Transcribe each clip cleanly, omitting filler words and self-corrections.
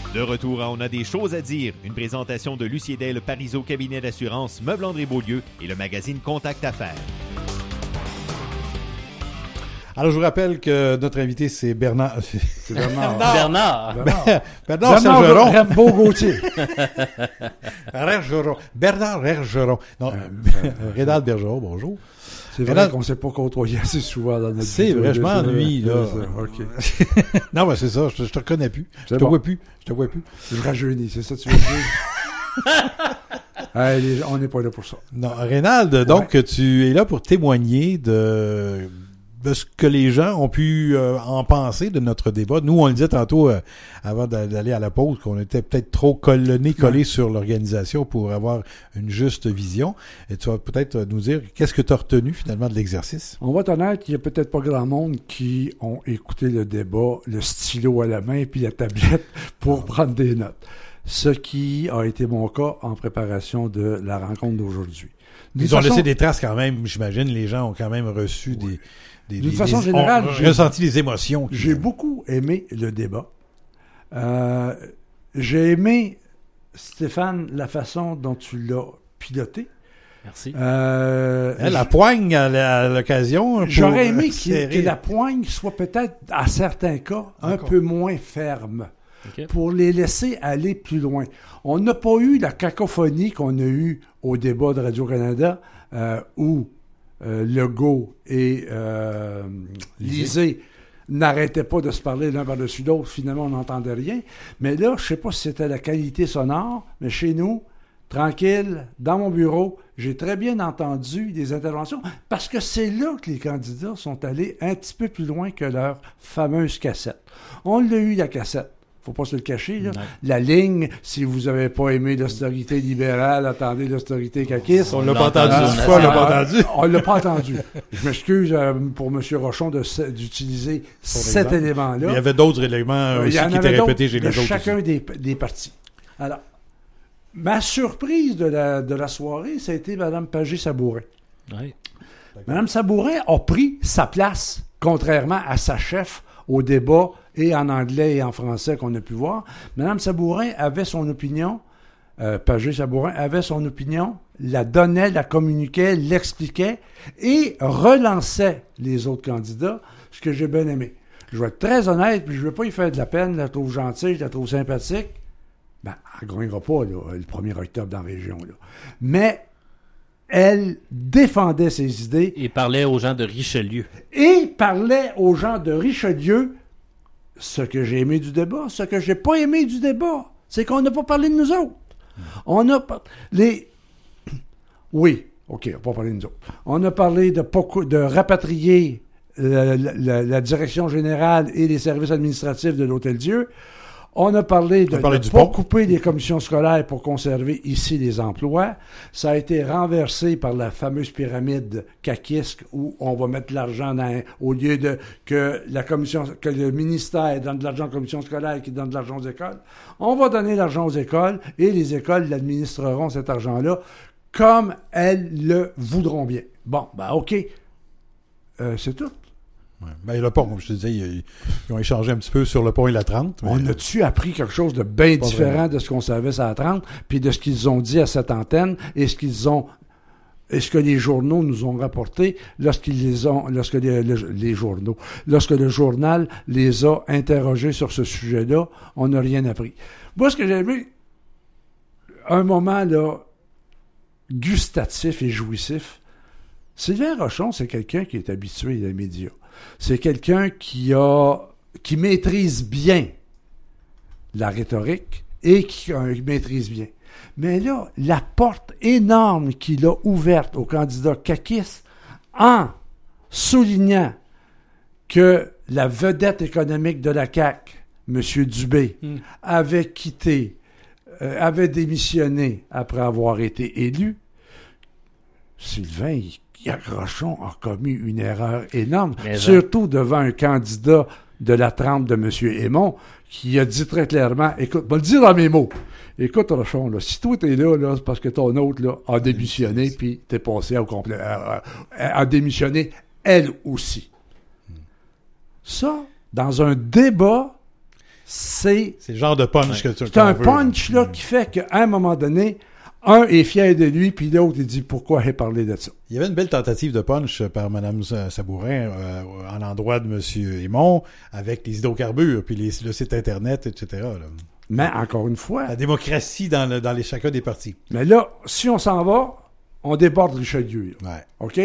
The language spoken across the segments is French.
De retour à On a des choses à dire, une présentation de Lucie Del, Parizeau Cabinet d'assurance, Meubles André Beaulieu et le magazine Contact Affaires. Alors, je vous rappelle que notre invité, c'est Bernard. C'est Bernard. Bernard Bergeron. Rambo Gauthier. Bergeron. Bernard Bergeron. Non, Rénal Bergeron, bonjour. C'est vrai qu'on ne s'est pas côtoyé assez souvent dans notre vie. C'est vrai, je m'ennuie, là. OK. Non, mais c'est ça, je te reconnais plus. Je te vois plus. Je rajeunis, c'est ça que tu veux dire? On n'est pas là pour ça. Non, Rénald, donc, tu es là pour témoigner de ce que les gens ont pu en penser de notre débat. Nous, on le disait tantôt, avant d'aller à la pause, qu'on était peut-être trop collés sur l'organisation pour avoir une juste vision. Et tu vas peut-être nous dire, qu'est-ce que tu as retenu finalement de l'exercice? On va être honnête, il n'y a peut-être pas grand monde qui ont écouté le débat, le stylo à la main puis la tablette pour prendre des notes. Ce qui a été mon cas en préparation de la rencontre d'aujourd'hui. Ils ont laissé des traces quand même, j'imagine. Les gens ont quand même reçu D'une façon générale, j'ai ressenti les émotions. J'ai beaucoup aimé le débat. J'ai aimé, Stéphane, la façon dont tu l'as piloté. Merci. La poigne à l'occasion. J'aurais aimé que la poigne soit peut-être, à certains cas, un peu moins ferme. Okay. Pour les laisser aller plus loin. On n'a pas eu la cacophonie qu'on a eue au débat de Radio-Canada où Legault et Lisée n'arrêtaient pas de se parler l'un par-dessus l'autre. Finalement, on n'entendait rien. Mais là, je ne sais pas si c'était la qualité sonore, mais chez nous, tranquille, dans mon bureau, j'ai très bien entendu des interventions parce que c'est là que les candidats sont allés un petit peu plus loin que leur fameuse cassette. On l'a eu, la cassette. Faut pas se le cacher, là. La ligne, si vous n'avez pas aimé l'austérité libérale, attendez l'austérité caquiste. On l'a pas entendu. On l'a pas entendu. On l'a pas entendu. Je m'excuse pour M. Rochon d'utiliser cet élément-là. Il y avait d'autres éléments aussi qui étaient répétés chez les autres. Chacun des partis. Alors, ma surprise de la soirée, ça a été Mme Pagé-Sabourin. Oui. Mme Sabourin a pris sa place, contrairement à sa chef, au débat, et en anglais et en français qu'on a pu voir. Mme Sabourin avait son opinion, Pagé-Sabourin avait son opinion, la donnait, la communiquait, l'expliquait, et relançait les autres candidats, ce que j'ai bien aimé. Je vais être très honnête, puis je ne veux pas y faire de la peine, je la trouve gentille, je la trouve sympathique. Ben, elle ne gagnera pas là, le 1er octobre dans la région. Là. Mais elle défendait ses idées. Et parlait aux gens de Richelieu. Ce que j'ai aimé du débat, ce que j'ai pas aimé du débat, c'est qu'on n'a pas parlé de nous autres. On a parlé... Oui, OK, on n'a pas parlé de nous autres. On a parlé de rapatrier la direction générale et les services administratifs de l'Hôtel-Dieu. On a parlé de ne pas couper les commissions scolaires pour conserver ici les emplois. Ça a été renversé par la fameuse pyramide caquisque où on va mettre l'argent au lieu de que le ministère donne de l'argent aux commissions scolaires qui donne de l'argent aux écoles. On va donner l'argent aux écoles et les écoles l'administreront cet argent-là comme elles le voudront bien. Bon, ben OK. C'est tout. Ouais. Ben, le pont, comme je te disais, ils ont échangé un petit peu sur le pont et la 30. Mais... On a-tu appris quelque chose de bien différent de ce qu'on savait sur la 30, puis de ce qu'ils ont dit à cette antenne, et ce que les journaux nous ont rapporté lorsque le journal les a interrogés sur ce sujet-là, on n'a rien appris. Moi, ce que j'ai aimé, un moment là, gustatif et jouissif, Sylvain Rochon, c'est quelqu'un qui est habitué des médias. C'est quelqu'un qui maîtrise bien la rhétorique et qui maîtrise bien. Mais là, la porte énorme qu'il a ouverte au candidat caquiste en soulignant que la vedette économique de la CAQ, M. Dubé, avait démissionné après avoir été élu, Sylvain, Rochon a commis une erreur énorme, surtout devant un candidat de la trempe de M. Aymon, qui a dit très clairement, écoute, je vais le dire dans mes mots, écoute Rochon, là, si toi t'es là, c'est parce que ton autre là, a démissionné, puis t'es passé au complet, a démissionné elle aussi. Ça, dans un débat, C'est C'est le genre de punch que tu c'est un qu'on veut, punch là, qui fait qu'à un moment donné, un est fier de lui, puis l'autre, il dit pourquoi j'ai parlé de ça. Il y avait une belle tentative de punch par Mme Sabourin en l'endroit de M. Aymon avec les hydrocarbures, puis le site Internet, etc. là. Mais encore une fois, La démocratie dans les chacun des partis. mais là, si on s'en va, on déborde Richelieu. Là. Ouais. OK?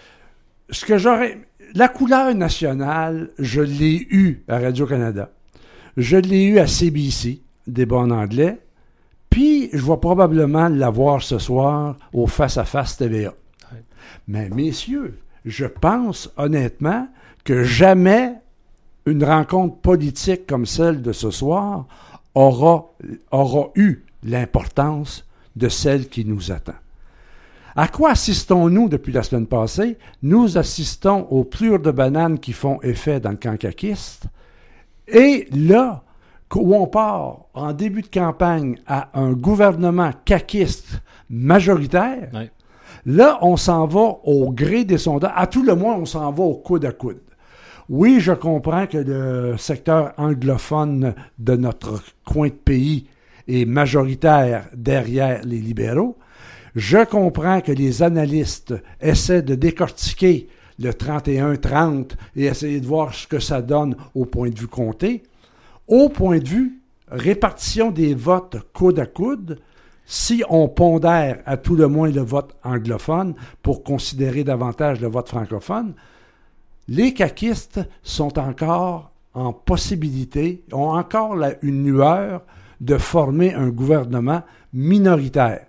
Ce que j'aurais. La couleur nationale, je l'ai eue à Radio-Canada. Je l'ai eue à CBC, débat en anglais. Puis, je vais probablement l'avoir ce soir au Face-à-Face TVA. Ouais. Mais, messieurs, je pense honnêtement que jamais une rencontre politique comme celle de ce soir aura eu l'importance de celle qui nous attend. À quoi assistons-nous depuis la semaine passée? Nous assistons aux plures de bananes qui font effet dans le camp caquiste. Et là, où on part en début de campagne à un gouvernement caquiste majoritaire, Ouais. là, on s'en va au gré des sondages. À tout le moins, on s'en va au coude à coude. Oui, je comprends que le secteur anglophone de notre coin de pays est majoritaire derrière les libéraux. Je comprends que les analystes essaient de décortiquer le 31-30 et essayer de voir ce que ça donne au point de vue comté. Au point de vue répartition des votes coude à coude, si on pondère à tout le moins le vote anglophone pour considérer davantage le vote francophone, les caquistes sont encore en possibilité, ont encore une lueur de former un gouvernement minoritaire.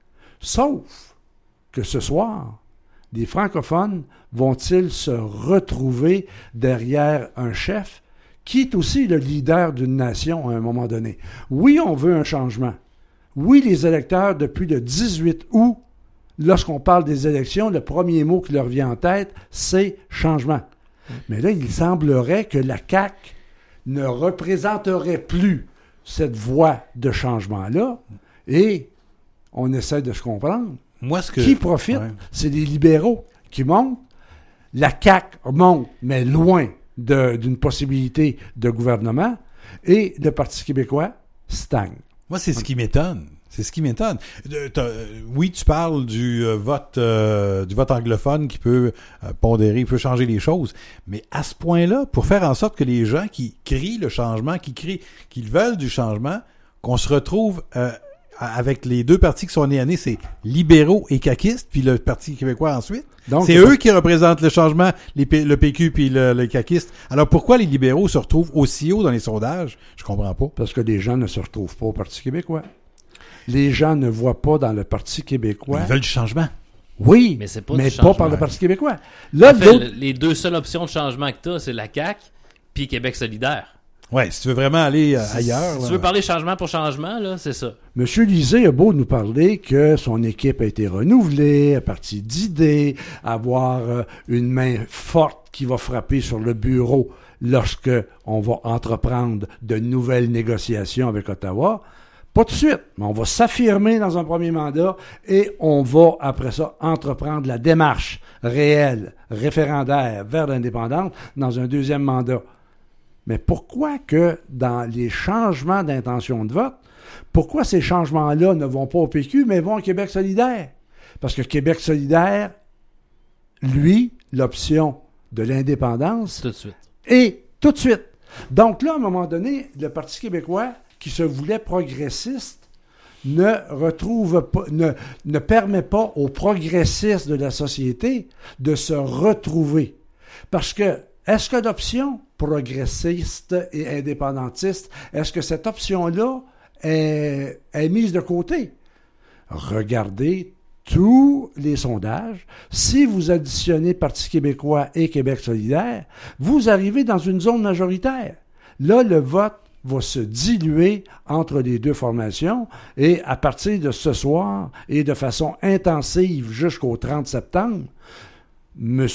Sauf que ce soir, les francophones vont-ils se retrouver derrière un chef qui est aussi le leader d'une nation à un moment donné? Oui, on veut un changement. Oui, les électeurs, depuis le 18 août, lorsqu'on parle des élections, le premier mot qui leur vient en tête, c'est changement. Mais là, il semblerait que la CAQ ne représenterait plus cette voie de changement-là et on essaie de se comprendre. Moi, ce que... Qui profite? Ouais. C'est les libéraux qui montent. La CAQ monte, mais loin d'une possibilité de gouvernement. Et le Parti québécois stagne. Moi, c'est ce qui m'étonne. C'est ce qui m'étonne. Oui, tu parles du vote anglophone qui peut pondérer, peut changer les choses, mais à ce point-là, pour faire en sorte que les gens qui crient le changement, qu'ils veulent du changement, qu'on se retrouve avec les deux partis qui sont nés à nez, c'est libéraux et caquistes, puis le Parti québécois ensuite. Donc, c'est eux qui représentent le changement, le PQ puis le caquiste. Alors pourquoi les libéraux se retrouvent aussi haut dans les sondages? Je comprends pas. Parce que les gens ne se retrouvent pas au Parti québécois. Les gens ne voient pas dans le Parti québécois. Ils veulent du changement. Oui, Mais c'est pas mais du pas par changement. le Parti québécois. Là, En fait, les deux seules options de changement que tu as, c'est la CAQ puis Québec solidaire. Ouais, si tu veux vraiment aller ailleurs. Si là. tu veux parler changement pour changement, là, c'est ça. M. Lisée a beau nous parler que son équipe a été renouvelée, à partir d'idées, avoir une main forte qui va frapper sur le bureau lorsque on va entreprendre de nouvelles négociations avec Ottawa. Pas tout de suite, mais on va s'affirmer dans un premier mandat et on va, après ça, entreprendre la démarche réelle, référendaire vers l'indépendance dans un deuxième mandat. Mais pourquoi que dans les changements d'intention de vote, pourquoi ces changements-là ne vont pas au PQ, mais vont au Québec solidaire? Parce que Québec solidaire, lui, l'option de l'indépendance, Tout de suite. et tout de suite. Donc là, à un moment donné, le Parti québécois, qui se voulait progressiste, ne permet pas aux progressistes de la société de se retrouver. Parce que, est-ce que l'option progressiste et indépendantiste, est-ce que cette option-là est mise de côté? Regardez tous les sondages. Si vous additionnez Parti québécois et Québec solidaire, vous arrivez dans une zone majoritaire. Là, le vote va se diluer entre les deux formations et à partir de ce soir et de façon intensive jusqu'au 30 septembre, M.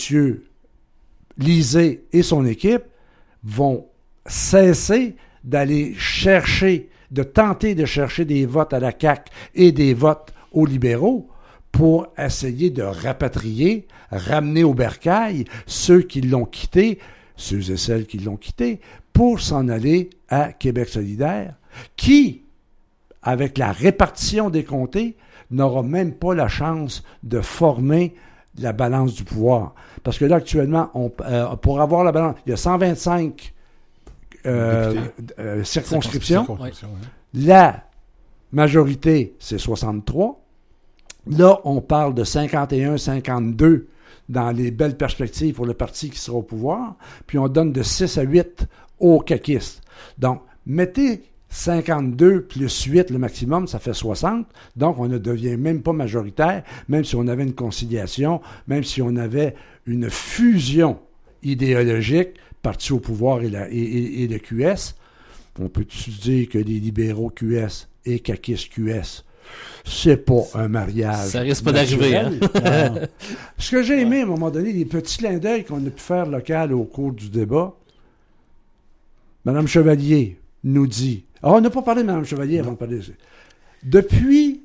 Lisée et son équipe vont cesser d'aller de tenter de chercher des votes à la CAQ et des votes aux libéraux pour essayer de rapatrier, ramener au bercail ceux qui l'ont quitté, ceux et celles qui l'ont quitté, pour s'en aller à Québec solidaire, qui, avec la répartition des comtés, n'aura même pas la chance de former la balance du pouvoir. Parce que là, actuellement, pour avoir la balance, il y a 125 circonscriptions. Ouais. La majorité, c'est 63. Là, on parle de 51, 52 dans les belles perspectives pour le parti qui sera au pouvoir. Puis on donne de 6 à 8 aux caquistes. Donc, mettez 52 plus 8 le maximum, ça fait 60. Donc, on ne devient même pas majoritaire, même si on avait une conciliation, même si on avait une fusion idéologique, parti au pouvoir et le QS. On peut-tu dire que les libéraux QS et caquistes QS, c'est pas un mariage. Ça risque pas d'arriver. Hein? Ce que j'ai aimé, à un moment donné, les petits clins d'œil qu'on a pu faire local au cours du débat, Mme Chevalier nous dit... on n'a pas parlé de Mme Chevalier avant de parler... Depuis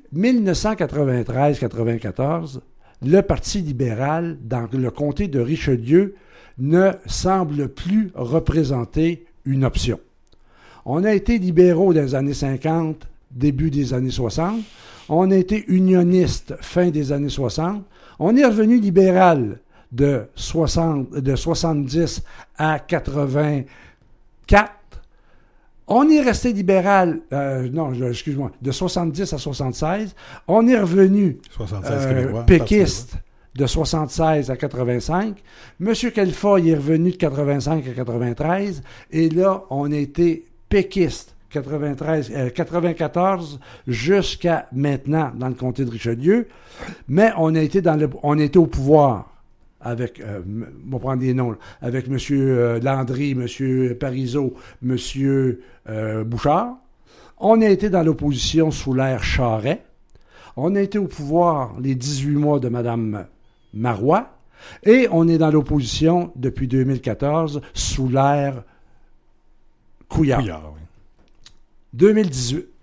1993-94, le Parti libéral, dans le comté de Richelieu, ne semble plus représenter une option. On a été libéraux dans les années 50, début des années 60. On a été unioniste fin des années 60. On est revenu libéral de 70 à 84. On est resté libéral, de 70 à 76. On est revenu péquiste de 76 à 85. M. Kelfoy est revenu de 85 à 93. Et là, on a été péquiste 94 jusqu'à maintenant dans le comté de Richelieu. Mais on a été au pouvoir avec, on va prendre des noms, là, avec M. Landry, M. Parizeau, M. Bouchard. On a été dans l'opposition sous l'ère Charest. On a été au pouvoir les 18 mois de Mme Marois. Et on est dans l'opposition depuis 2014 sous l'ère Couillard. Oui. 2018.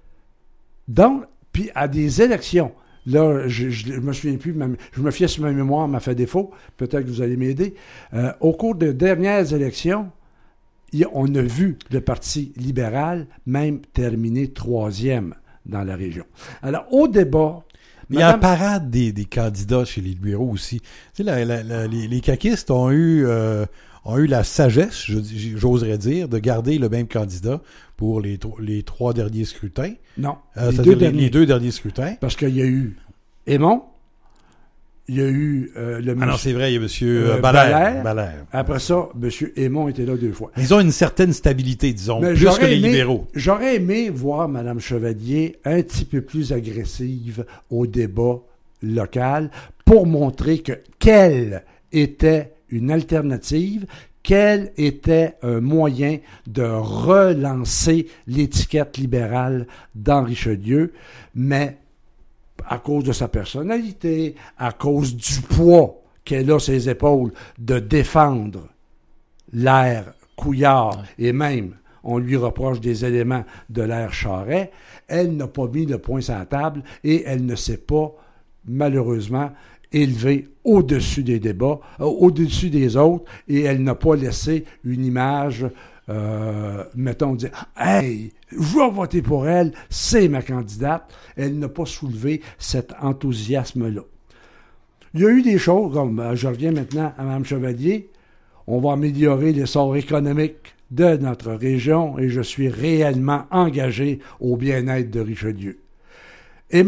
Donc, puis à des élections, là, je me souviens plus, je me fiais sur ma mémoire, m'a fait défaut, peut-être que vous allez m'aider. Au cours des dernières élections, on a vu le Parti libéral même terminer 3e dans la région. Alors, au débat... Il y a un parade des candidats chez les libéraux aussi. Tu sais, les caquistes ont eu la sagesse, j'oserais dire, de garder le même candidat pour les 3 derniers scrutins. Non, les 2 derniers scrutins. Parce qu'il y a eu Aymon, il y a eu le monsieur... Ah non, c'est vrai, il y a M. Balaire. Après ça, M. Aymon était là 2 fois. Ils ont une certaine stabilité, disons, plus que les libéraux. J'aurais aimé voir Mme Chevalier un petit peu plus agressive au débat local pour montrer quelle était une alternative, quel était un moyen de relancer l'étiquette libérale dans Richelieu, mais à cause de sa personnalité, à cause du poids qu'elle a sur ses épaules de défendre l'ère Couillard, et même, on lui reproche des éléments de l'ère Charest, elle n'a pas mis le poing sur la table et elle ne s'est pas, malheureusement, élevée au-dessus des débats, au-dessus des autres, et elle n'a pas laissé une image, mettons, dire « Hey, je vais voter pour elle, c'est ma candidate ». Elle n'a pas soulevé cet enthousiasme-là. Il y a eu des choses, comme je reviens maintenant à Mme Chevalier, on va améliorer l'essor économique de notre région et je suis réellement engagé au bien-être de Richelieu. Et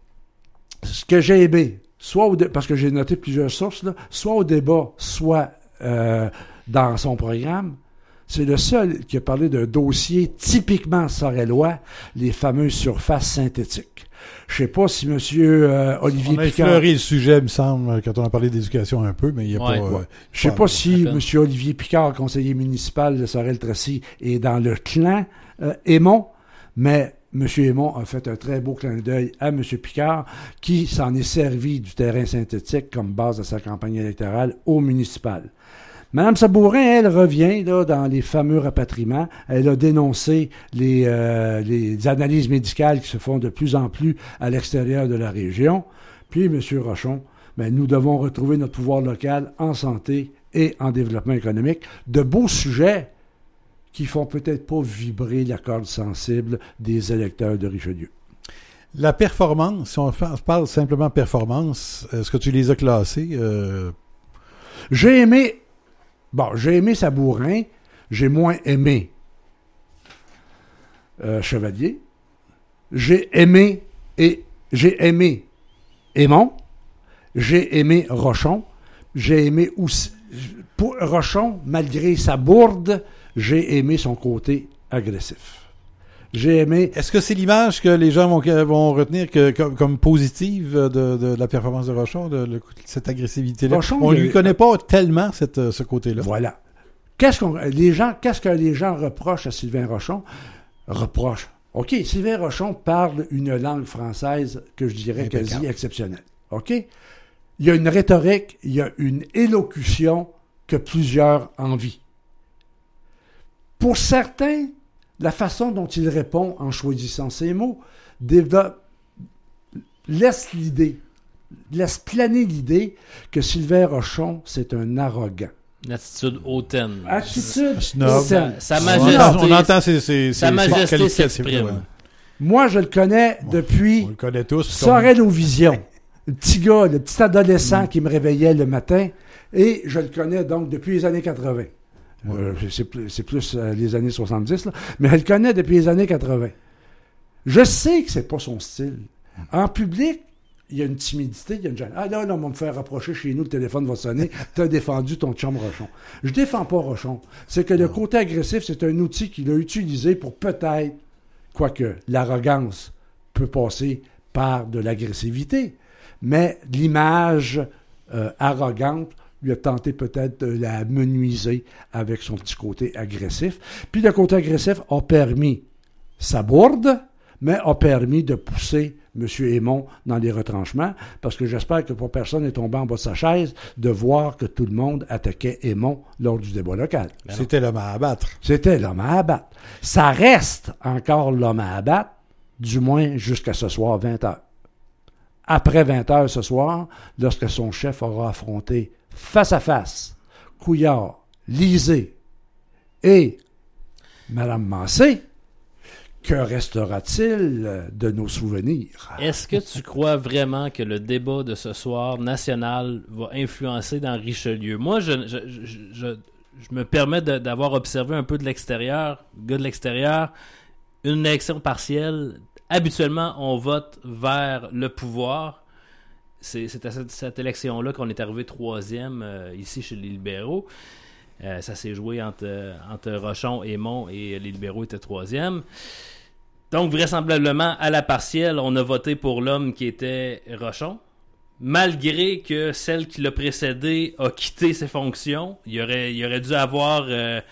ce que j'ai aimé, parce que j'ai noté plusieurs sources, là, soit au débat, soit dans son programme, c'est le seul qui a parlé d'un dossier typiquement sorellois, les fameuses surfaces synthétiques. Je ne sais pas si M. Olivier Picard... On a effleuré le sujet, me semble, quand on a parlé d'éducation un peu, mais il n'y a pas... Je ne sais pas si M. Olivier Picard, conseiller municipal de Sorel-Tracy, est dans le clan Aymon, mais M. Aymon a fait un très beau clin d'œil à M. Picard, qui s'en est servi du terrain synthétique comme base de sa campagne électorale au municipal. Mme Sabourin, elle revient là, dans les fameux rapatriements. Elle a dénoncé les analyses médicales qui se font de plus en plus à l'extérieur de la région. Puis, M. Rochon, nous devons retrouver notre pouvoir local en santé et en développement économique. De beaux sujets qui font peut-être pas vibrer la corde sensible des électeurs de Richelieu. La performance, si on parle simplement performance, est-ce que tu les as classés? J'ai aimé Sabourin, j'ai moins aimé Chevalier. J'ai aimé Aymon. J'ai aimé Rochon. J'ai aimé aussi Rochon, malgré sa bourde, j'ai aimé son côté agressif. J'ai aimé... Est-ce que c'est l'image que les gens vont retenir comme positive de la performance de Rochon, cette agressivité-là? Rochon, on ne lui connaît pas tellement ce côté-là. Voilà. Qu'est-ce que les gens reprochent à Sylvain Rochon? OK, Sylvain Rochon parle une langue française que je dirais quasi exceptionnelle. OK? Il y a une rhétorique, il y a une élocution que plusieurs envient. Pour certains, la façon dont il répond en choisissant ses mots laisse planer l'idée que Sylvain Rochon, c'est un arrogant. Une attitude hautaine. Snob. Sa majesté. On entend ses majesté s'exprime. Ouais. Moi, je le connais depuis On le connaît tous. Sorel-aux-Visions. Le petit gars, le petit adolescent qui me réveillait le matin. Et je le connais donc depuis les années 80. C'est plus les années 70, là. Mais je le connais depuis les années 80. Je sais que c'est pas son style. En public, il y a une timidité, il y a une gêne. Ah là, on va me faire rapprocher chez nous, le téléphone va sonner. Tu as défendu ton chum Rochon. Je défends pas Rochon. C'est que le côté agressif, c'est un outil qu'il a utilisé pour peut-être, quoique l'arrogance peut passer par de l'agressivité, mais l'image arrogante lui a tenté peut-être de la menuiser avec son petit côté agressif. Puis le côté agressif a permis sa bourde, mais a permis de pousser M. Aymon dans les retranchements, parce que j'espère que pour personne n'est tombé en bas de sa chaise de voir que tout le monde attaquait Aymon lors du débat local. C'était l'homme à abattre. C'était l'homme à abattre. Ça reste encore l'homme à abattre, du moins jusqu'à ce soir, 20h. Après 20h ce soir, lorsque son chef aura affronté face à face Couillard, Lisée et Mme Massé, que restera-t-il de nos souvenirs? Est-ce que tu crois vraiment que le débat de ce soir national va influencer dans Richelieu? Moi, je me permets d'avoir observé un peu de l'extérieur, gars de l'extérieur, une élection partielle. Habituellement, on vote vers le pouvoir. C'est à cette élection-là qu'on est arrivé troisième ici chez les libéraux. Ça s'est joué entre Rochon, Aymon et les libéraux étaient troisième. Donc, vraisemblablement, à la partielle, on a voté pour l'homme qui était Rochon. Malgré que celle qui l'a précédé a quitté ses fonctions, il aurait dû avoir...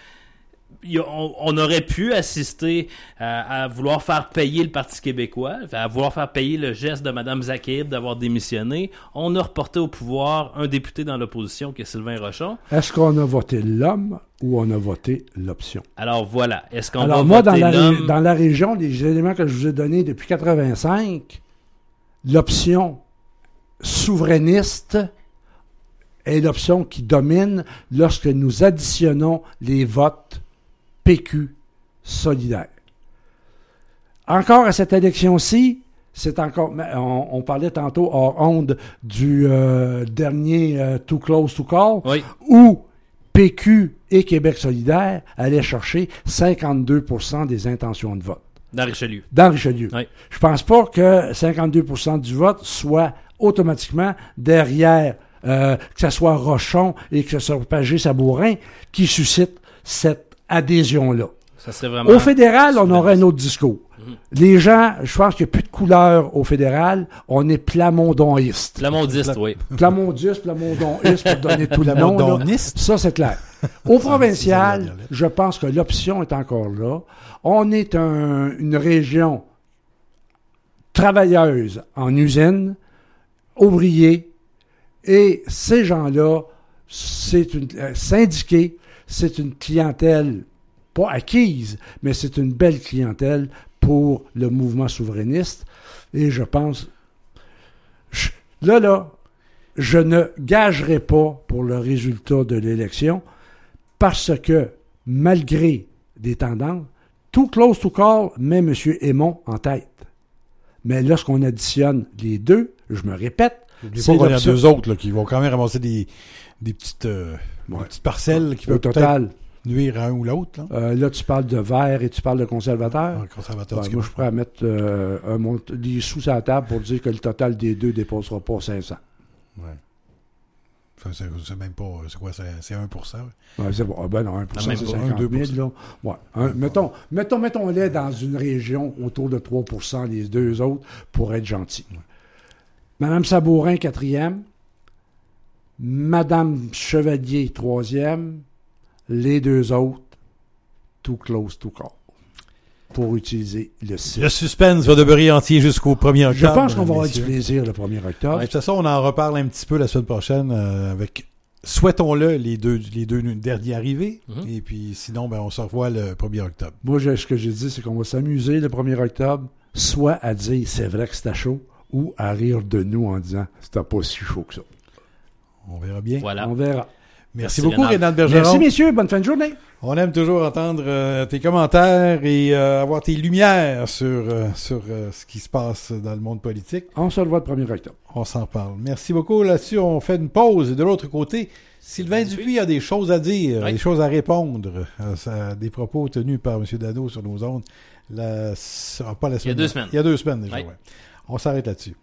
on aurait pu assister à vouloir faire payer le Parti québécois, à vouloir faire payer le geste de Mme Zakib d'avoir démissionné. On a reporté au pouvoir un député dans l'opposition qui est Sylvain Rochon. Est-ce qu'on a voté l'homme ou on a voté l'option? Alors voilà, est-ce qu'on Alors va moi, voter l'homme? dans la région, les éléments que je vous ai donnés depuis 85, l'option souverainiste est l'option qui domine lorsque nous additionnons les votes PQ solidaire. Encore à cette élection-ci, c'est encore. On parlait tantôt hors onde du dernier Too Close to Call, Oui. où PQ et Québec solidaire allaient chercher 52% des intentions de vote. Dans Richelieu. Dans Richelieu. Oui. Je pense pas que 52% du vote soit automatiquement derrière que ce soit Rochon et que ce soit Pagé-Sabourin qui suscite cette adhésion-là. Ça serait vraiment... Au fédéral, on aurait un autre discours. Les gens, je pense qu'il n'y a plus de couleur au fédéral. On est plamondoniste. Plamondiste, oui. Plamondiste, plamondoniste, pour donner tout le nom. Plamondoniste. Ça, c'est clair. Au provincial, je pense que l'option est encore là. On est une région travailleuse en usine, ouvrier, et ces gens-là, c'est une syndiqués, c'est une clientèle pas acquise, mais c'est une belle clientèle pour le mouvement souverainiste. Et je pense, je ne gagerai pas pour le résultat de l'élection parce que malgré des tendances. Too Close to Call met M. Aymon en tête. Mais lorsqu'on additionne les deux, je me répète, N'oubliez pas qu'il y a deux autres là, qui vont quand même ramasser des petites parcelles qui au peuvent total. peut-être nuire à un ou l'autre. Là. Là, tu parles de vert et tu parles de conservateur. Un conservateur, Ben, moi, je pourrais mettre des sous à la table pour dire que le total des deux ne dépassera pas 500. Ouais. C'est même pas... C'est quoi? C'est 1%. Ouais. Ouais, c'est bon. Ah ben non, 1%, même c'est pas, 50 000. 2%. Là. Ouais. Mettons-les dans une région autour de 3%, les deux autres, pour être gentils. Ouais. Madame Sabourin, 4e. Madame Chevalier, 3e. Les deux autres, Too Close to Call. Pour utiliser le site. Le suspense va demeurer entier jusqu'au 1er octobre. Je pense qu'on va avoir du messieurs. plaisir le 1er octobre. Ouais, de toute façon, on en reparle un petit peu la semaine prochaine avec, souhaitons-le, les deux derniers arrivés. Mm-hmm. Et puis sinon, ben, on se revoit le 1er octobre. Moi, ce que j'ai dit, c'est qu'on va s'amuser le 1er octobre, soit à dire c'est vrai que c'était chaud, ou à rire de nous en disant c'était pas si chaud que ça. On verra bien. Voilà. On verra. Merci Merci, beaucoup, Rénal. Rénal Bergeron. Merci, messieurs. Bonne fin de journée. On aime toujours entendre tes commentaires et avoir tes lumières sur ce qui se passe dans le monde politique. On se revoit le 1er octobre. On s'en parle. Merci beaucoup. Là-dessus, on fait une pause. Et de l'autre côté, Sylvain Dupuis a des choses à dire, Oui. des choses à répondre à des propos tenus par M. Dano sur nos ondes. Pas la semaine. Il y a 2 semaines. Il y a 2 semaines déjà, Oui. ouais. On s'arrête là-dessus.